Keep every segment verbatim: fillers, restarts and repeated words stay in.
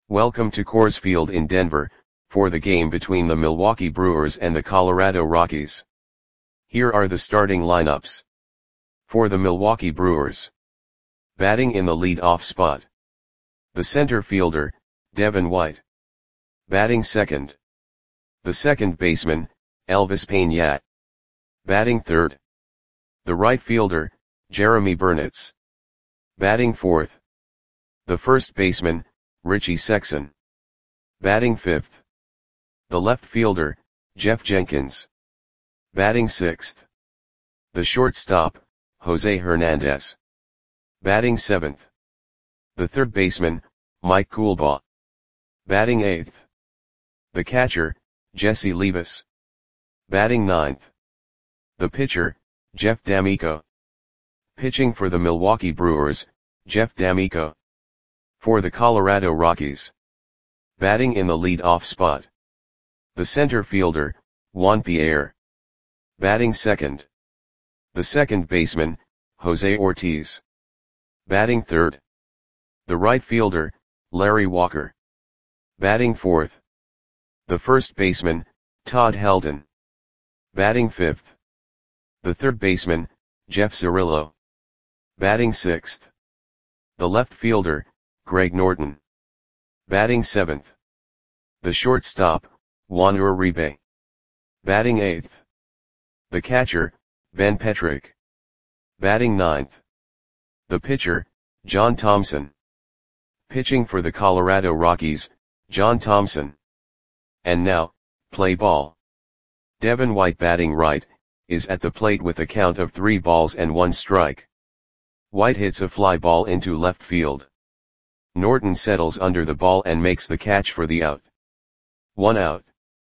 Welcome to Coors Field in Denver, for the game between the Milwaukee Brewers and the Colorado Rockies. Here are the starting lineups. For the Milwaukee Brewers. Batting in the lead-off spot. The center fielder, Devin White. Batting second. The second baseman, Elvis Peña. Batting third. The right fielder, Jeremy Burnitz. Batting fourth. The first baseman, Richie Sexson. Batting fifth. The left fielder, Jeff Jenkins. Batting sixth. The shortstop, Jose Hernandez. Batting seventh. The third baseman, Mike Coolbaugh. Batting eighth. The catcher, Jesse Levis. Batting ninth. The pitcher, Jeff D'Amico. Pitching for the Milwaukee Brewers, Jeff D'Amico. For the Colorado Rockies. Batting in the lead-off spot. The center fielder, Juan Pierre. Batting second. The second baseman, Jose Ortiz. Batting third. The right fielder, Larry Walker. Batting fourth. The first baseman, Todd Helton. Batting fifth. The third baseman, Jeff Cirillo. Batting sixth. The left fielder, Greg Norton. Batting seventh. The shortstop, Juan Uribe. Batting eighth. The catcher, Ben Petrick. Batting ninth. The pitcher, John Thompson. Pitching for the Colorado Rockies, John Thompson. And now, play ball. Devin White, batting right, is at the plate with a count of three balls and one strike. White hits a fly ball into left field. Norton settles under the ball and makes the catch for the out. One out.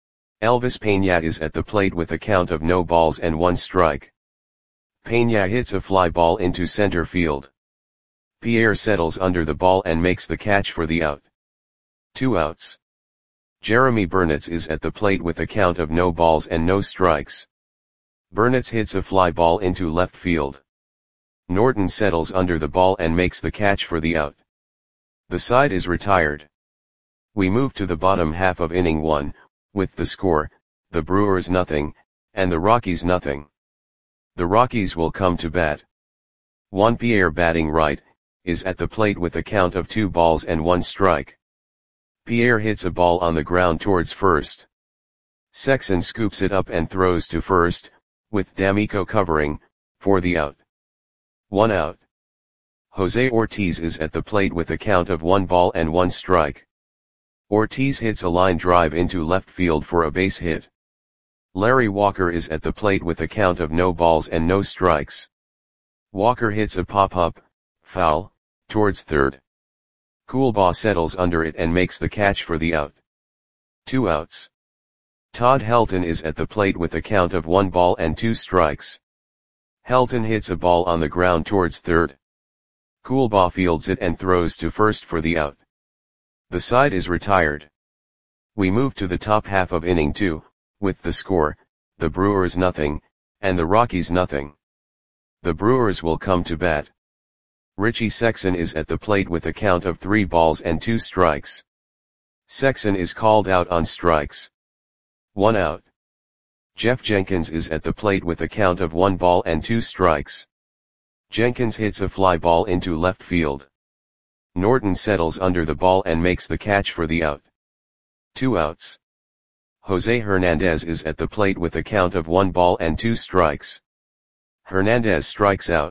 Elvis Peña is at the plate with a count of no balls and one strike. Peña hits a fly ball into center field. Pierre settles under the ball and makes the catch for the out. Two outs. Jeremy Burnitz is at the plate with a count of no balls and no strikes. Burnitz hits a fly ball into left field. Norton settles under the ball and makes the catch for the out. The side is retired. We move to the bottom half of inning one, with the score, the Brewers nothing, and the Rockies nothing. The Rockies will come to bat. Juan Pierre, batting right, is at the plate with a count of two balls and one strike. Pierre hits a ball on the ground towards first. Sexson scoops it up and throws to first, with D'Amico covering, for the out. One out. Jose Ortiz is at the plate with a count of one ball and one strike. Ortiz hits a line drive into left field for a base hit. Larry Walker is at the plate with a count of no balls and no strikes. Walker hits a pop-up, foul, towards third. Coolbaugh settles under it and makes the catch for the out. Two outs. Todd Helton is at the plate with a count of one ball and two strikes. Helton hits a ball on the ground towards third. Coolbaugh fields it and throws to first for the out. The side is retired. We move to the top half of inning two, with the score, the Brewers nothing, and the Rockies nothing. The Brewers will come to bat. Richie Sexson is at the plate with a count of three balls and two strikes. Sexson is called out on strikes. One out. Jeff Jenkins is at the plate with a count of one ball and two strikes. Jenkins hits a fly ball into left field. Norton settles under the ball and makes the catch for the out. Two outs. Jose Hernandez is at the plate with a count of one ball and two strikes. Hernandez strikes out.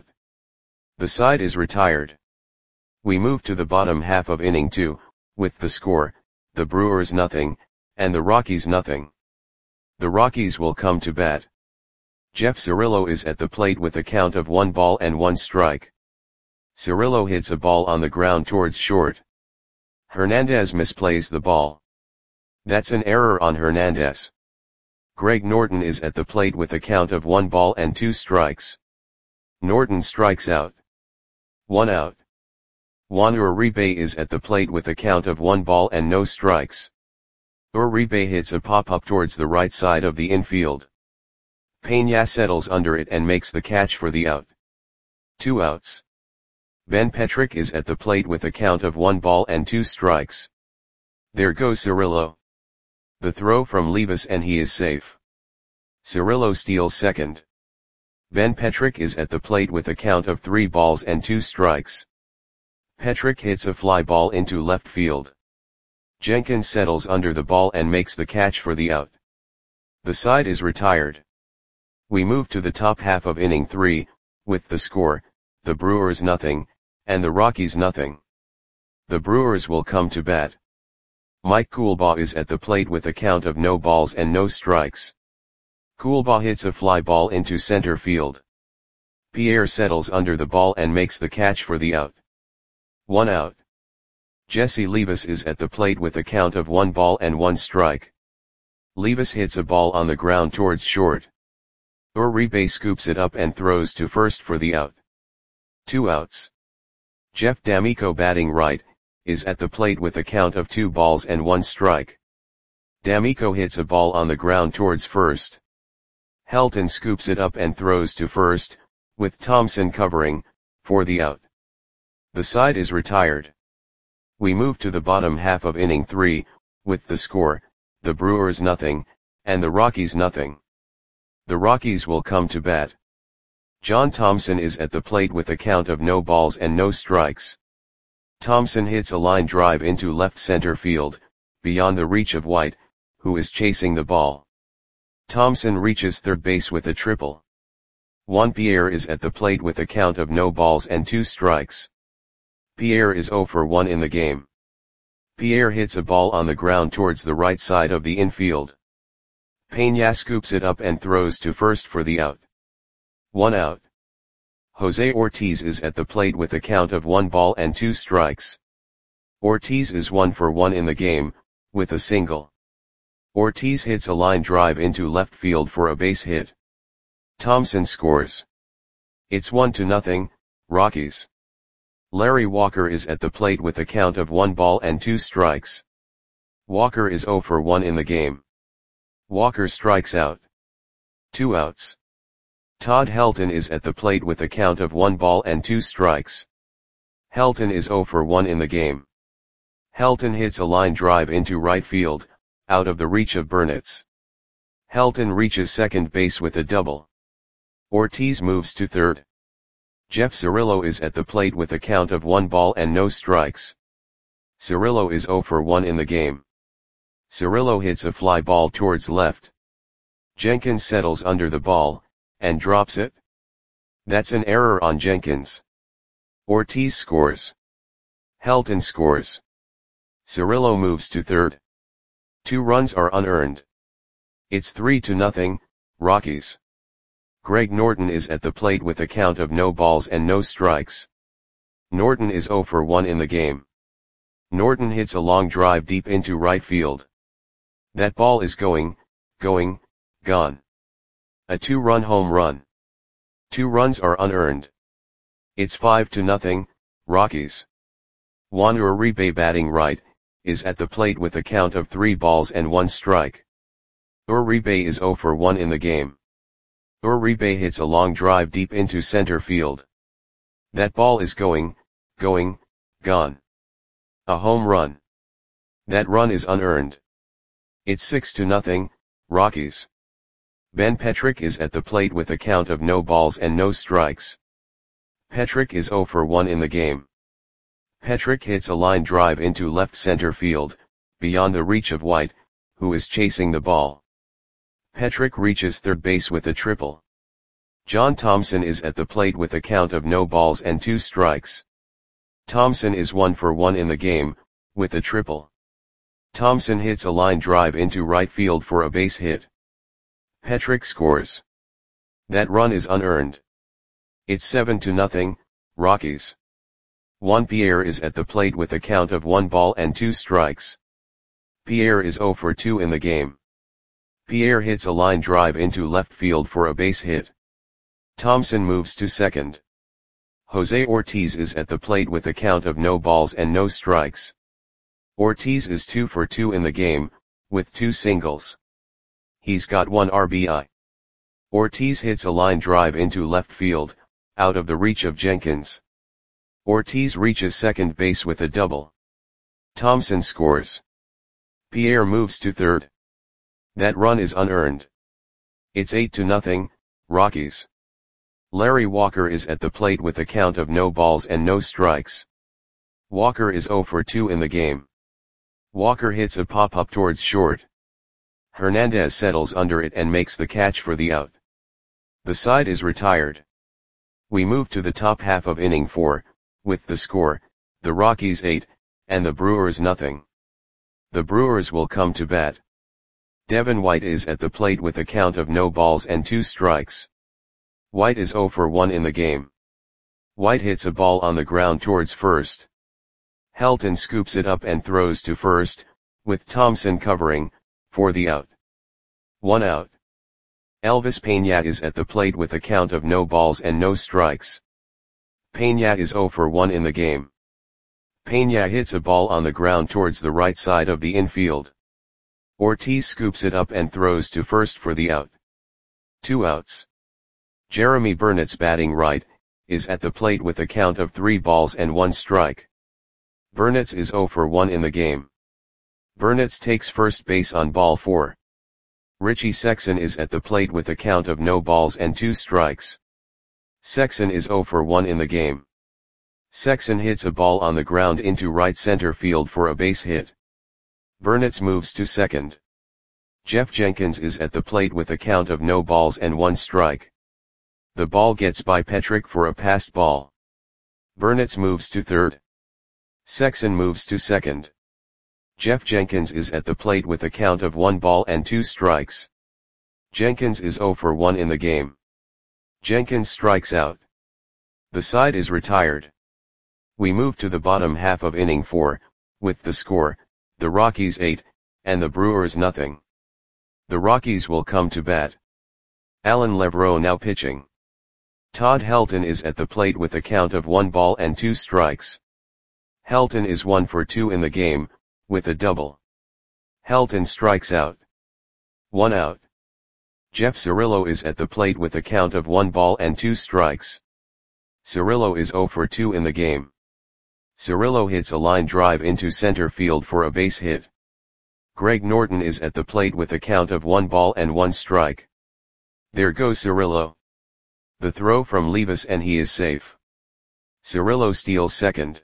The side is retired. We move to the bottom half of inning two, with the score, the Brewers nothing, and the Rockies nothing. The Rockies will come to bat. Jeff Cirillo is at the plate with a count of one ball and one strike. Cirillo hits a ball on the ground towards short. Hernandez misplays the ball. That's an error on Hernandez. Greg Norton is at the plate with a count of one ball and two strikes. Norton strikes out. One out. Juan Uribe is at the plate with a count of one ball and no strikes. Uribe hits a pop-up towards the right side of the infield. Peña settles under it and makes the catch for the out. Two outs. Ben Petrick is at the plate with a count of one ball and two strikes. There goes Cirillo. The throw from Levis and he is safe. Cirillo steals second. Ben Petrick is at the plate with a count of three balls and two strikes. Petrick hits a fly ball into left field. Jenkins settles under the ball and makes the catch for the out. The side is retired. We move to the top half of inning three, with the score, the Brewers nothing, and the Rockies nothing. The Brewers will come to bat. Mike Coolbaugh is at the plate with a count of no balls and no strikes. Coolbaugh hits a fly ball into center field. Pierre settles under the ball and makes the catch for the out. One out. Jesse Levis is at the plate with a count of one ball and one strike. Levis hits a ball on the ground towards short. Uribe scoops it up and throws to first for the out. Two outs. Jeff D'Amico, batting right, is at the plate with a count of two balls and one strike. D'Amico hits a ball on the ground towards first. Helton scoops it up and throws to first, with Thompson covering, for the out. The side is retired. We move to the bottom half of inning three, with the score, the Brewers nothing, and the Rockies nothing. The Rockies will come to bat. John Thompson is at the plate with a count of no balls and no strikes. Thompson hits a line drive into left center field, beyond the reach of White, who is chasing the ball. Thompson reaches third base with a triple. Juan Pierre is at the plate with a count of no balls and two strikes. Pierre is zero for one in the game. Pierre hits a ball on the ground towards the right side of the infield. Peña scoops it up and throws to first for the out. One out. Jose Ortiz is at the plate with a count of one ball and two strikes. Ortiz is one for one in the game, with a single. Ortiz hits a line drive into left field for a base hit. Thompson scores. It's one to nothing, Rockies. Larry Walker is at the plate with a count of one ball and two strikes. Walker is zero for one in the game. Walker strikes out. Two outs. Todd Helton is at the plate with a count of one ball and two strikes. Helton is zero for one in the game. Helton hits a line drive into right field, out of the reach of Burnitz. Helton reaches second base with a double. Ortiz moves to third. Jeff Cirillo is at the plate with a count of one ball and no strikes. Cirillo is zero for one in the game. Cirillo hits a fly ball towards left. Jenkins settles under the ball, and drops it. That's an error on Jenkins. Ortiz scores. Helton scores. Cirillo moves to third. Two runs are unearned. It's three to nothing, Rockies. Greg Norton is at the plate with a count of no balls and no strikes. Norton is zero for one in the game. Norton hits a long drive deep into right field. That ball is going, going, gone. A two-run home run. Two runs are unearned. It's five to nothing, Rockies. Juan Uribe, batting right, is at the plate with a count of three balls and one strike. Uribe is zero for one in the game. Uribe hits a long drive deep into center field. That ball is going, going, gone. A home run. That run is unearned. It's six to nothing, Rockies. Ben Petrick is at the plate with a count of no balls and no strikes. Petrick is zero for one in the game. Petrick hits a line drive into left center field, beyond the reach of White, who is chasing the ball. Petrick reaches third base with a triple. John Thompson is at the plate with a count of no balls and two strikes. Thompson is one for one in the game, with a triple. Thompson hits a line drive into right field for a base hit. Petrick scores. That run is unearned. It's seven to nothing, Rockies. Juan Pierre is at the plate with a count of one ball and two strikes. Pierre is zero for two in the game. Pierre hits a line drive into left field for a base hit. Thompson moves to second. Jose Ortiz is at the plate with a count of no balls and no strikes. Ortiz is two for two in the game, with two singles. He's got one R B I. Ortiz hits a line drive into left field, out of the reach of Jenkins. Ortiz reaches second base with a double. Thompson scores. Pierre moves to third. That run is unearned. It's eight to nothing, Rockies. Larry Walker is at the plate with a count of no balls and no strikes. Walker is zero for two in the game. Walker hits a pop-up towards short. Hernandez settles under it and makes the catch for the out. The side is retired. We move to the top half of inning four, with the score, the Rockies eight, and the Brewers nothing. The Brewers will come to bat. Devin White is at the plate with a count of no balls and two strikes. White is zero for one in the game. White hits a ball on the ground towards first. Helton scoops it up and throws to first, with Thompson covering, for the out. One out. Elvis Peña is at the plate with a count of no balls and no strikes. Peña is zero for one in the game. Peña hits a ball on the ground towards the right side of the infield. Ortiz scoops it up and throws to first for the out. Two outs. Jeremy Burnett's batting right, is at the plate with a count of three balls and one strike. Burnett's is zero for one in the game. Burnett's takes first base on ball four. Richie Sexson is at the plate with a count of no balls and two strikes. Sexson is zero for one in the game. Sexson hits a ball on the ground into right center field for a base hit. Burnett's moves to second. Jeff Jenkins is at the plate with a count of no balls and one strike. The ball gets by Petrick for a passed ball. Burnett's moves to third. Sexson moves to second. Jeff Jenkins is at the plate with a count of one ball and two strikes. Jenkins is zero for one in the game. Jenkins strikes out. The side is retired. We move to the bottom half of inning four, with the score, the Rockies eight, and the Brewers nothing. The Rockies will come to bat. Alan Levrow now pitching. Todd Helton is at the plate with a count of one ball and two strikes. Helton is one for two in the game, with a double. Helton strikes out. One out. Jeff Cirillo is at the plate with a count of one ball and two strikes. Cirillo is zero for two in the game. Cirillo hits a line drive into center field for a base hit. Greg Norton is at the plate with a count of one ball and one strike. There goes Cirillo. The throw from Levis and he is safe. Cirillo steals second.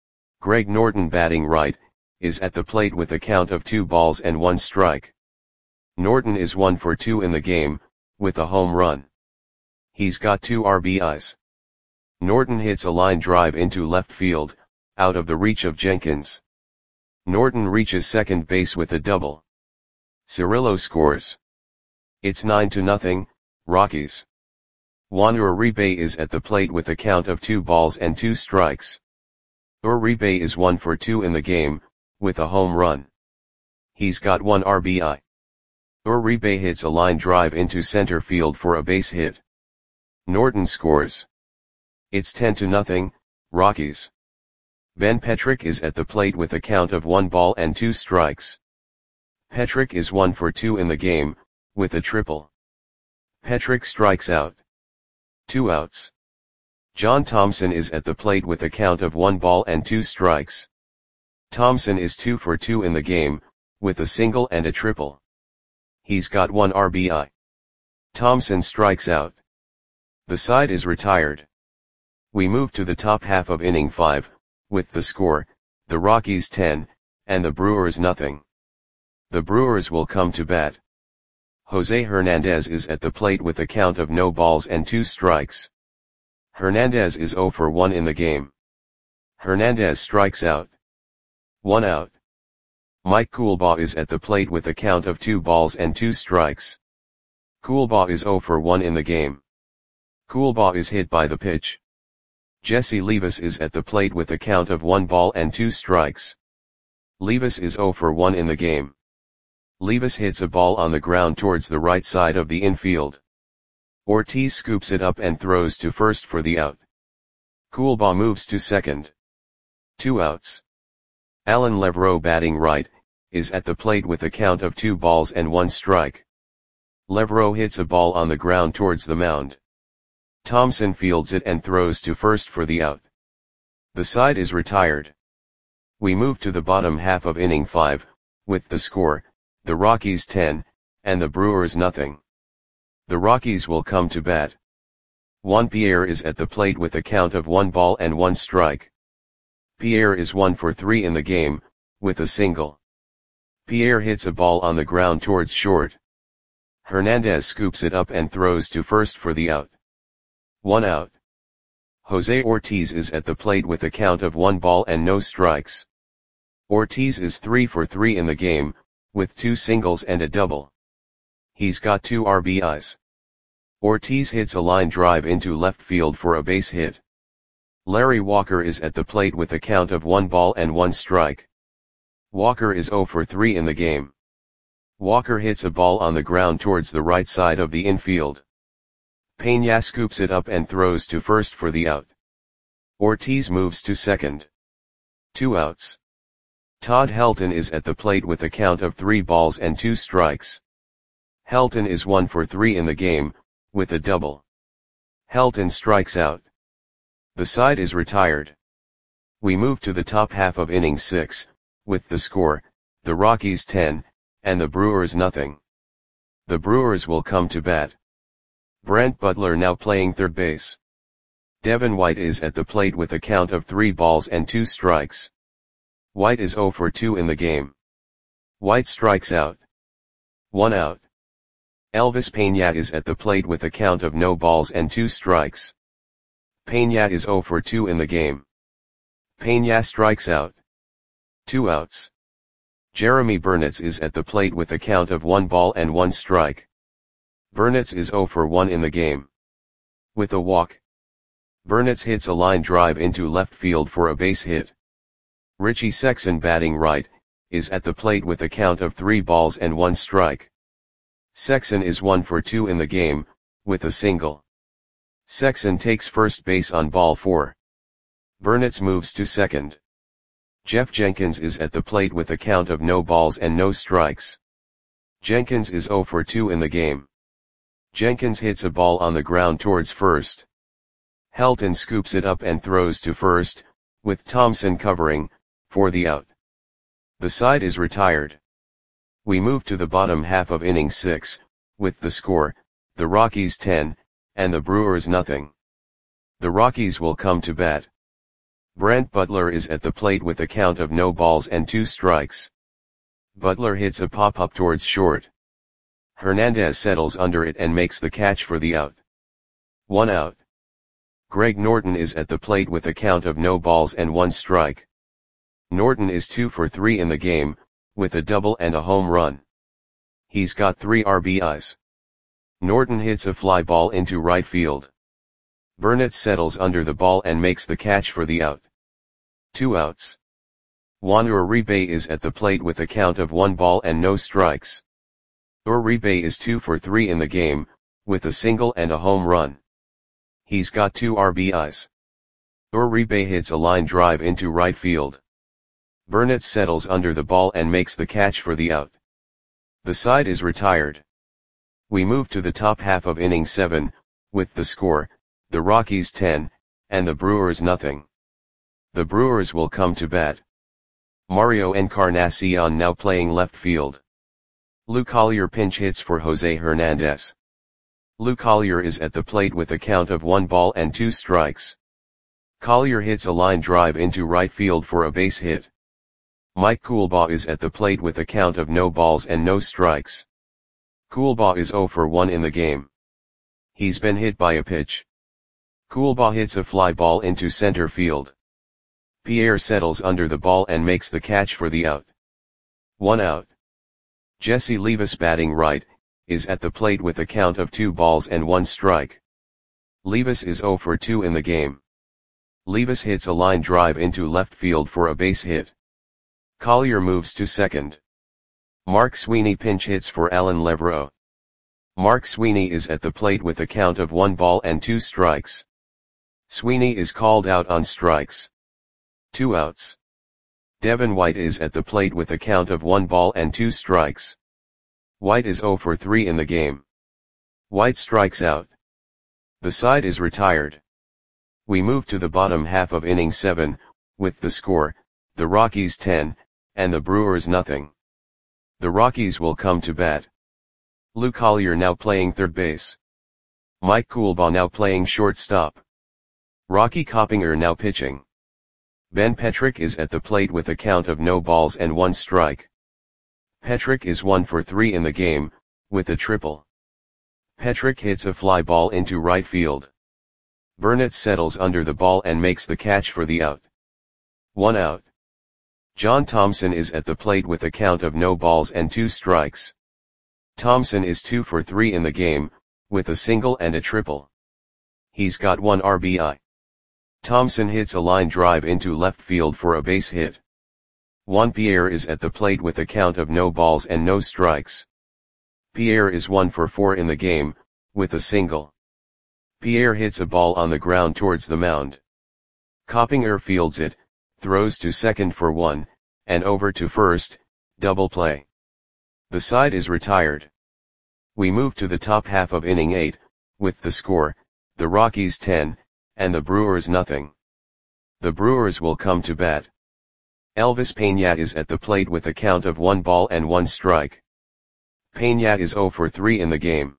Greg Norton batting right, is at the plate with a count of two balls and one strike. Norton is one for two in the game, with a home run. He's got two R B Is. Norton hits a line drive into left field, out of the reach of Jenkins. Norton reaches second base with a double. Cirillo scores. It's nine to nothing, Rockies. Juan Uribe is at the plate with a count of two balls and two strikes. Uribe is one for two in the game, with a home run. He's got one R B I. Uribe hits a line drive into center field for a base hit. Norton scores. It's ten to nothing, Rockies. Ben Petrick is at the plate with a count of one ball and two strikes. Petrick is one for two in the game, with a triple. Petrick strikes out. Two outs. John Thompson is at the plate with a count of one ball and two strikes. Thompson is two for two in the game, with a single and a triple. He's got one R B I. Thompson strikes out. The side is retired. We move to the top half of inning five, with the score, the Rockies ten, and the Brewers nothing. The Brewers will come to bat. Jose Hernandez is at the plate with a count of no balls and two strikes. Hernandez is zero for one in the game. Hernandez strikes out. One out. Mike Coolbaugh is at the plate with a count of two balls and two strikes. Coolbaugh is zero for one in the game. Coolbaugh is hit by the pitch. Jesse Levis is at the plate with a count of one ball and two strikes. Levis is zero for one in the game. Levis hits a ball on the ground towards the right side of the infield. Ortiz scoops it up and throws to first for the out. Coolbaugh moves to second. Two outs. Alan Levrow batting right, is at the plate with a count of two balls and one strike. Levrow hits a ball on the ground towards the mound. Thompson fields it and throws to first for the out. The side is retired. We move to the bottom half of inning five, with the score, the Rockies ten, and the Brewers nothing. The Rockies will come to bat. Juan Pierre is at the plate with a count of one ball and one strike. Pierre is one for three in the game, with a single. Pierre hits a ball on the ground towards short. Hernandez scoops it up and throws to first for the out. One out. Jose Ortiz is at the plate with a count of one ball and no strikes. Ortiz is three for three in the game, with two singles and a double. He's got two R B Is. Ortiz hits a line drive into left field for a base hit. Larry Walker is at the plate with a count of one ball and one strike. Walker is zero for three in the game. Walker hits a ball on the ground towards the right side of the infield. Peña scoops it up and throws to first for the out. Ortiz moves to second. Two outs. Todd Helton is at the plate with a count of three balls and two strikes. Helton is one for three in the game, with a double. Helton strikes out. The side is retired. We move to the top half of inning six, with the score, the Rockies ten, and the Brewers nothing. The Brewers will come to bat. Brent Butler now playing third base. Devin White is at the plate with a count of three balls and two strikes. White is zero for two in the game. White strikes out. One out. Elvis Peña is at the plate with a count of no balls and two strikes. Peña is zero for two in the game. Peña strikes out. Two outs. Jeremy Burnitz is at the plate with a count of one ball and one strike. Burnitz is zero for one in the game. With a walk. Burnitz hits a line drive into left field for a base hit. Richie Sexson, batting right, is at the plate with a count of three balls and one strike. Sexson is one for two in the game, with a single. Sexson takes first base on ball four. Burnitz moves to second. Jeff Jenkins is at the plate with a count of no balls and no strikes. Jenkins is zero for two in the game. Jenkins hits a ball on the ground towards first. Helton scoops it up and throws to first, with Thompson covering, for the out. The side is retired. We move to the bottom half of inning six, with the score, the Rockies ten, and the Brewers nothing. The Rockies will come to bat. Brent Butler is at the plate with a count of no balls and two strikes. Butler hits a pop-up towards short. Hernandez settles under it and makes the catch for the out. One out. Greg Norton is at the plate with a count of no balls and one strike. Norton is two for three in the game, with a double and a home run. He's got three R B Is. Norton hits a fly ball into right field. Burnitz settles under the ball and makes the catch for the out. Two outs. Juan Uribe is at the plate with a count of one ball and no strikes. Uribe is two for three in the game, with a single and a home run. He's got two R B Is. Uribe hits a line drive into right field. Burnitz settles under the ball and makes the catch for the out. The side is retired. We move to the top half of inning seven, with the score, the Rockies ten, and the Brewers nothing. The Brewers will come to bat. Mario Encarnacion now playing left field. Lou Collier pinch hits for Jose Hernandez. Lou Collier is at the plate with a count of one ball and two strikes. Collier hits a line drive into right field for a base hit. Mike Coolbaugh is at the plate with a count of no balls and no strikes. Coolbaugh is zero for one in the game. He's been hit by a pitch. Coolbaugh hits a fly ball into center field. Pierre settles under the ball and makes the catch for the out. One out. Jesse Levis, batting right, is at the plate with a count of two balls and one strike. Levis is zero for two in the game. Levis hits a line drive into left field for a base hit. Collier moves to second. Mark Sweeney pinch hits for Alan Levroux. Mark Sweeney is at the plate with a count of one ball and two strikes. Sweeney is called out on strikes. Two outs. Devin White is at the plate with a count of one ball and two strikes. White is zero for three in the game. White strikes out. The side is retired. We move to the bottom half of inning seven, with the score, the Rockies ten, and the Brewers nothing. The Rockies will come to bat. Lou Collier now playing third base. Mike Coolbaugh now playing shortstop. Rocky Coppinger now pitching. Ben Petrick is at the plate with a count of no balls and one strike. Petrick is one for three in the game, with a triple. Petrick hits a fly ball into right field. Burnett settles under the ball and makes the catch for the out. One out. John Thompson is at the plate with a count of no balls and two strikes. Thompson is two for three in the game, with a single and a triple. He's got one R B I. Thompson hits a line drive into left field for a base hit. Juan Pierre is at the plate with a count of no balls and no strikes. Pierre is one for four in the game, with a single. Pierre hits a ball on the ground towards the mound. Coppinger fields it, throws to second for one, and over to first, double play. The side is retired. We move to the top half of inning eight, with the score, the Rockies ten, and the Brewers nothing. The Brewers will come to bat. Elvis Peña is at the plate with a count of one ball and one strike. Peña is zero for three in the game.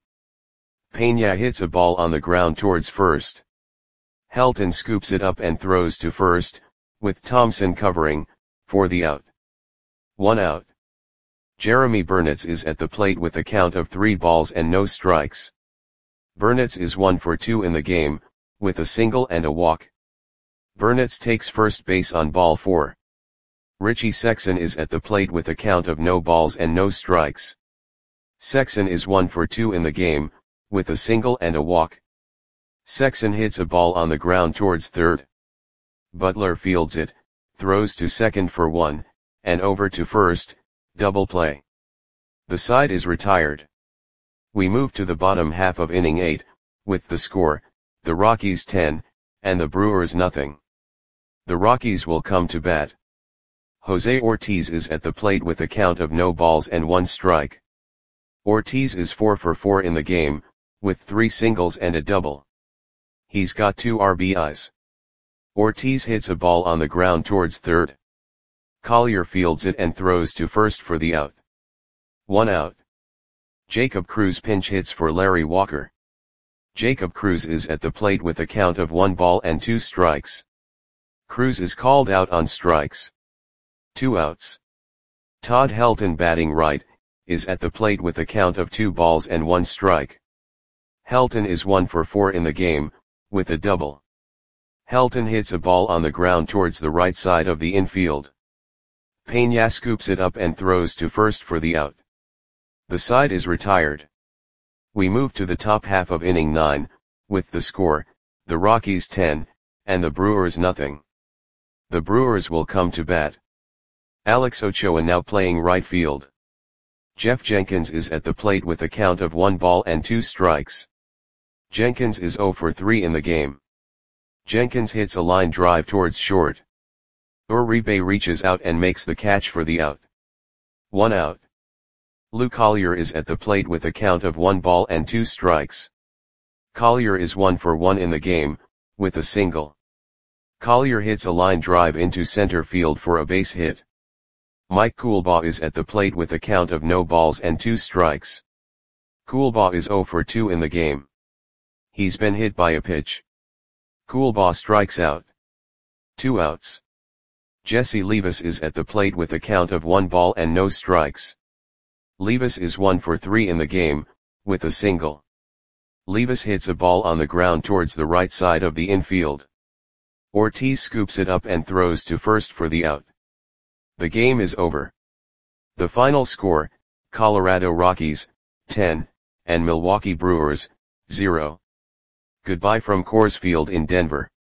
Peña hits a ball on the ground towards first. Helton scoops it up and throws to first, with Thompson covering, for the out. One out. Jeremy Burnitz is at the plate with a count of three balls and no strikes. Burnitz is one for two in the game, with a single and a walk. Burnitz takes first base on ball four. Richie Sexson is at the plate with a count of no balls and no strikes. Sexson is one for two in the game, with a single and a walk. Sexson hits a ball on the ground towards third. Butler fields it, throws to second for one, and over to first, double play. The side is retired. We move to the bottom half of inning eight, with the score, the Rockies ten, and the Brewers nothing. The Rockies will come to bat. Jose Ortiz is at the plate with a count of no balls and one strike. Ortiz is four for four in the game, with three singles and a double. He's got two R B Is. Ortiz hits a ball on the ground towards third. Collier fields it and throws to first for the out. One out. Jacob Cruz pinch hits for Larry Walker. Jacob Cruz is at the plate with a count of one ball and two strikes. Cruz is called out on strikes. Two outs. Todd Helton batting right, is at the plate with a count of two balls and one strike. Helton is one for four in the game, with a double. Helton hits a ball on the ground towards the right side of the infield. Peña scoops it up and throws to first for the out. The side is retired. We move to the top half of inning nine, with the score, the Rockies ten, and the Brewers nothing. The Brewers will come to bat. Alex Ochoa now playing right field. Jeff Jenkins is at the plate with a count of one ball and two strikes. Jenkins is zero for three in the game. Jenkins hits a line drive towards short. Uribe reaches out and makes the catch for the out. One out. Lou Collier is at the plate with a count of one ball and two strikes. Collier is one for one in the game, with a single. Collier hits a line drive into center field for a base hit. Mike Coolbaugh is at the plate with a count of no balls and two strikes. Coolbaugh is zero for two in the game. He's been hit by a pitch. Coolbaugh strikes out. Two outs. Jesse Levis is at the plate with a count of one ball and no strikes. Levis is one for three in the game, with a single. Levis hits a ball on the ground towards the right side of the infield. Ortiz scoops it up and throws to first for the out. The game is over. The final score, Colorado Rockies, ten, and Milwaukee Brewers, zero. Goodbye from Coors Field in Denver.